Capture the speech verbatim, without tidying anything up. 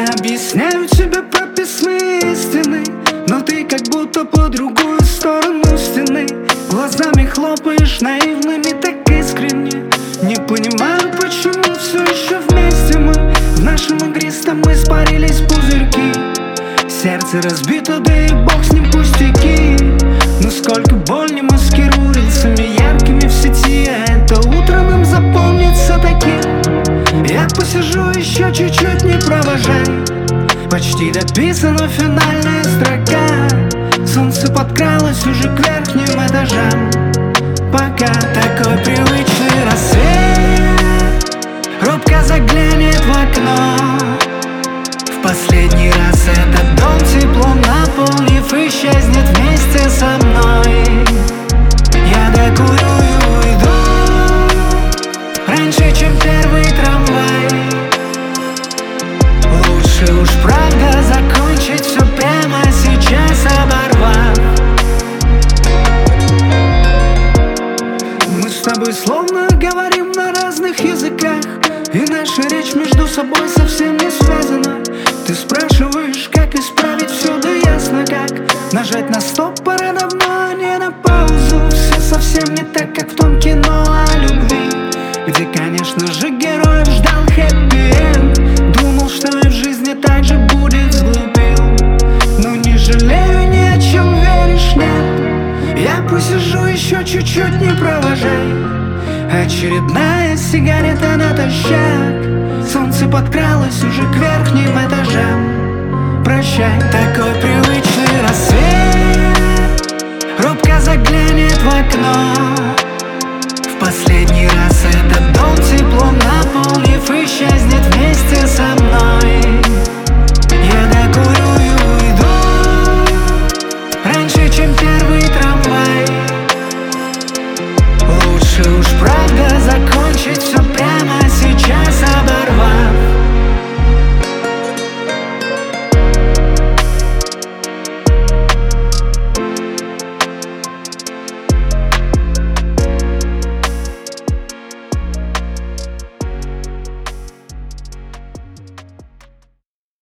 Я объясняю тебе прописные истины, но ты как будто по другую сторону стены. Глазами хлопаешь наивными, так искренне. Не понимаю, почему все еще вместе мы. В нашем игристом испарились пузырьки. Сердце разбито, да и бог с ним, пустяки. Но сколько боль не маскируй рельсами яркими в сети, а это утро нам запомнится таким. Я посижу еще чуть-чуть, не провожай. Почти дописана финальная строка. Солнце подкралось уже к верхним этажам. Пока такой привычный рассвет робко заглянет в окно. В последний раз этот дом теплом наполнив, исчезнет вместе со мной. Я докурю и уйду раньше, чем первый трамвай. Лучше уж правда закончить все прямо сейчас, оборвав. Мы с тобой словно говорим на разных языках, и наша речь между собой совсем не связана. Ты спрашиваешь, как исправить все, да ясно как. Нажать на стоп пора давно, а не на паузу. Все совсем не так, как в том кино о любви, где, конечно же, героев ждал хэппи-энд. Думал, что и в жизни так же будет, сглупил. Но не жалею ни о чем, веришь, нет. Я посижу еще чуть-чуть, не провожай. Очередная сигарета натощак. Солнце подкралось уже к верхним этажам.